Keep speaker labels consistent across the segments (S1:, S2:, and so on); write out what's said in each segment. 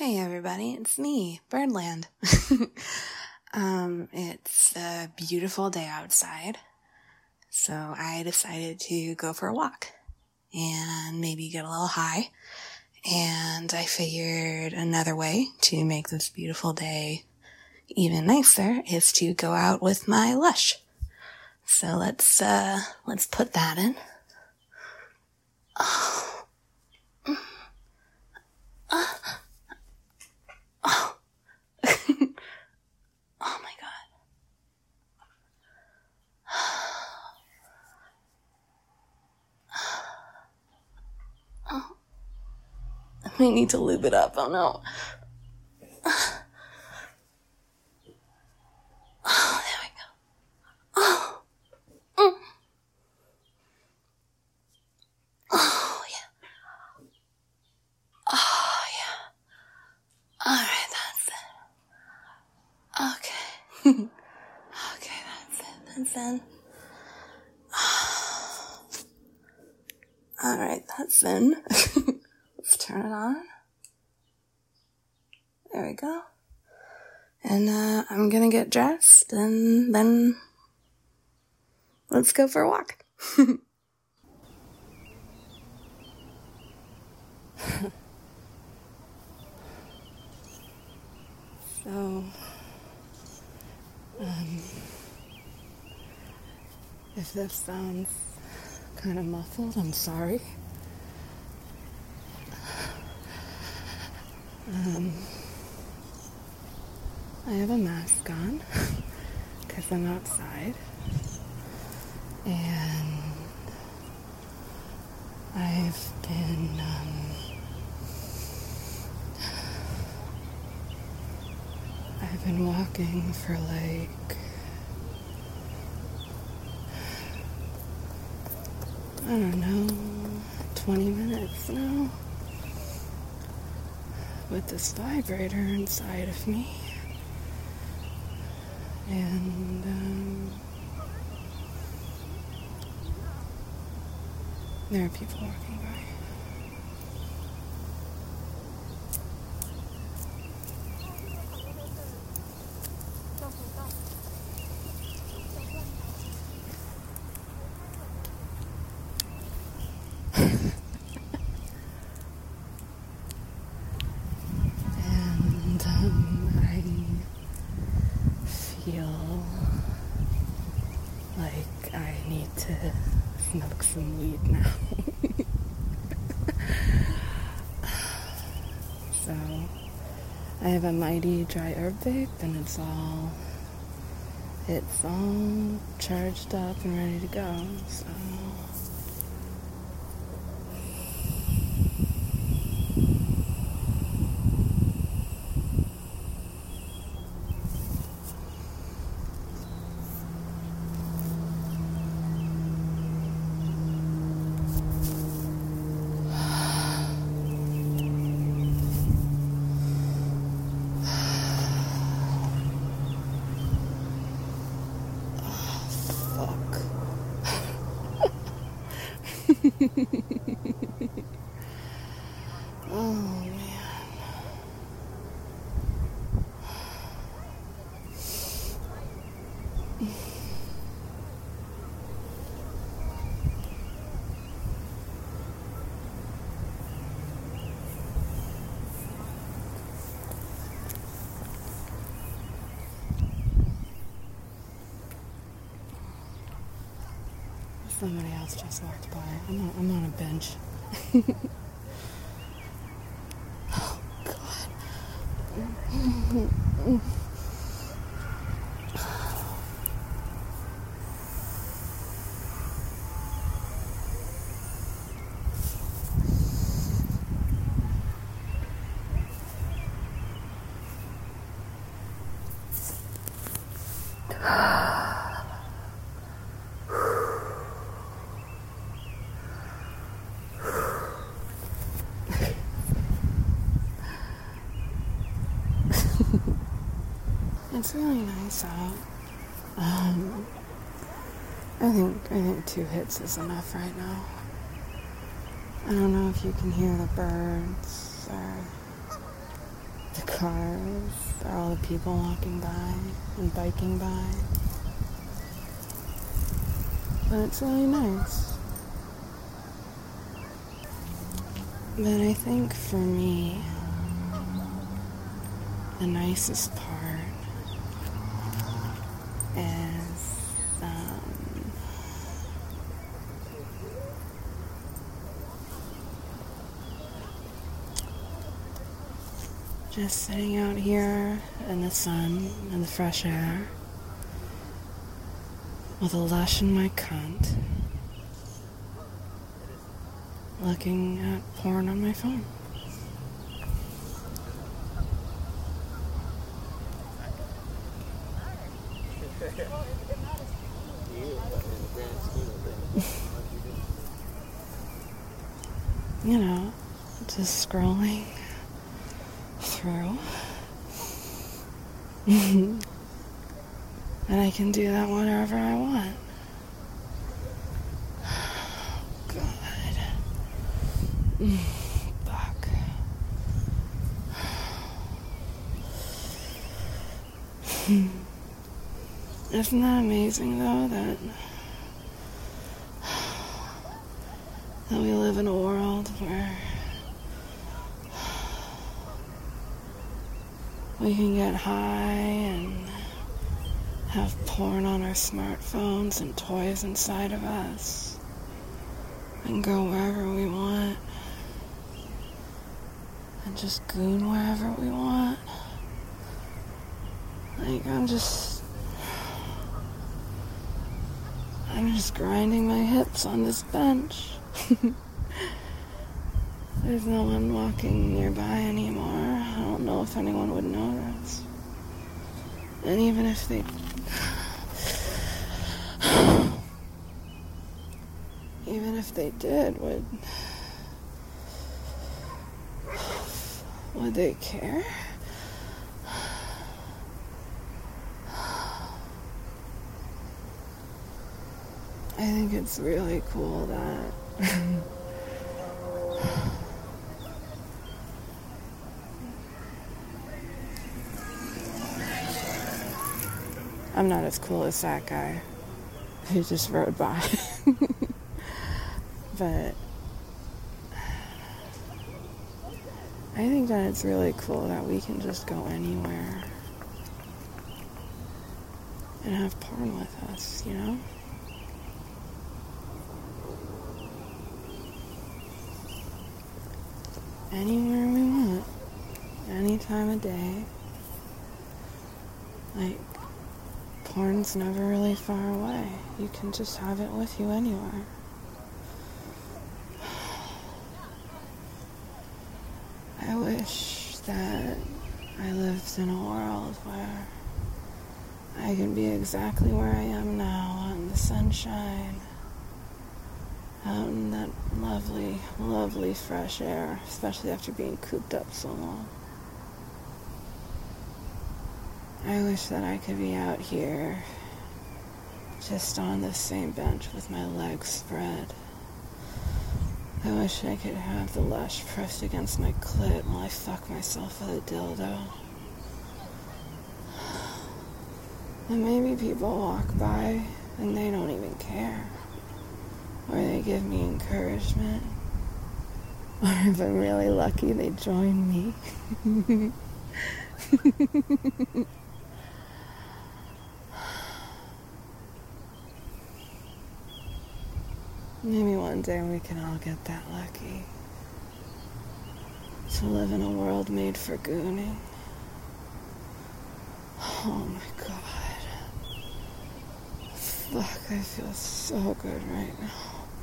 S1: Hey everybody, it's me, Birdland. It's a beautiful day outside, so I decided to go for a walk and maybe get a little high, and I figured another way to make this beautiful day even nicer is to go out with my Lush. So let's put that in. Oh my god. Oh. I might need to lube it up. Oh no. Oh, there we go. Oh. Oh yeah. Oh yeah. Alright, that's it. Okay. Okay, that's in. Alright, that's in. Let's turn it on. There we go. And I'm gonna get dressed and then let's go for a walk. So, if this sounds kind of muffled, I'm sorry. I have a mask on because I'm outside, and I've been walking for like, I don't know, 20 minutes now with this vibrator inside of me, and there are people walking by. And I feel like I need to smoke some weed now. So I have a Mighty dry herb vape, and it's all charged up and ready to go. So oh man. Somebody else just walked by. I'm on a bench. Oh, God. It's really nice out. I think 2 hits is enough right now. I don't know if you can hear the birds or cars, there are all the people walking by and biking by. But it's really nice. But I think for me, the nicest part is just sitting out here in the sun and the fresh air with a lush in my cunt, looking at porn on my phone. You know, just scrolling through. And I can do that whenever I want. God. Fuck. Isn't that amazing, though, that we live in a world where we can get high and have porn on our smartphones and toys inside of us and go wherever we want and just goon wherever we want. Like, I'm just grinding my hips on this bench. There's no one walking nearby anymore. I don't know if anyone would notice. And even if they... even if they did, would they care? I think it's really cool that I'm not as cool as that guy who just rode by. But I think that it's really cool that we can just go anywhere and have porn with us, you know? Anywhere we want, any time of day. Like, porn's never really far away. You can just have it with you anywhere. I wish that I lived in a world where I could be exactly where I am now, out in the sunshine, out in that lovely, lovely fresh air, especially after being cooped up so long. I wish that I could be out here, just on the same bench with my legs spread. I wish I could have the lush pressed against my clit while I fuck myself with a dildo. And maybe people walk by and they don't even care. Or they give me encouragement. Or if I'm really lucky, they join me. Maybe one day we can all get that lucky. To live in a world made for gooning. Oh my God. Fuck, I feel so good right now.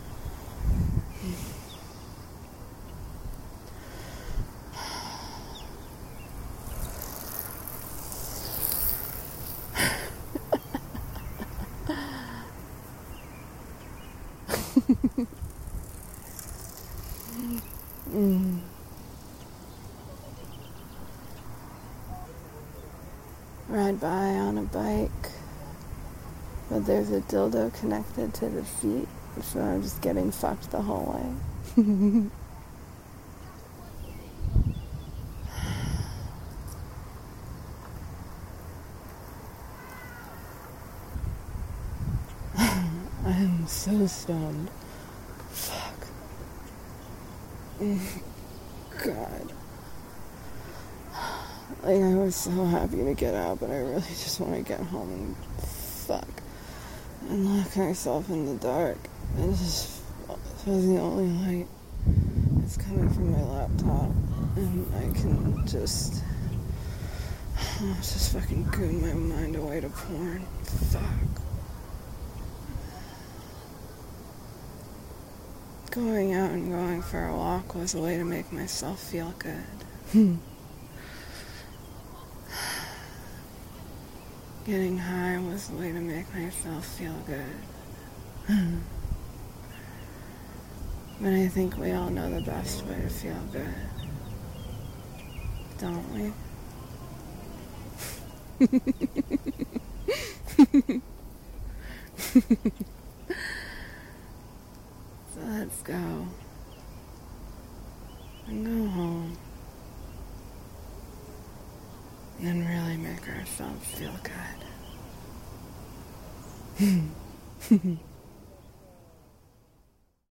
S1: Ride by on a bike, but there's a dildo connected to the seat, so I'm just getting fucked the whole way.
S2: I'm so stoned. Fuck. God. Like, I was so happy to get out, but I really just want to get home and fuck. And lock myself in the dark. And just feel the only light is coming from my laptop. And I can just fucking goon my mind away to porn. Fuck. Going out and going for a walk was a way to make myself feel good. Getting high was a way to make myself feel good. But I think we all know the best way to feel good. Don't we? So let's go. And go home. And really make ourselves feel good.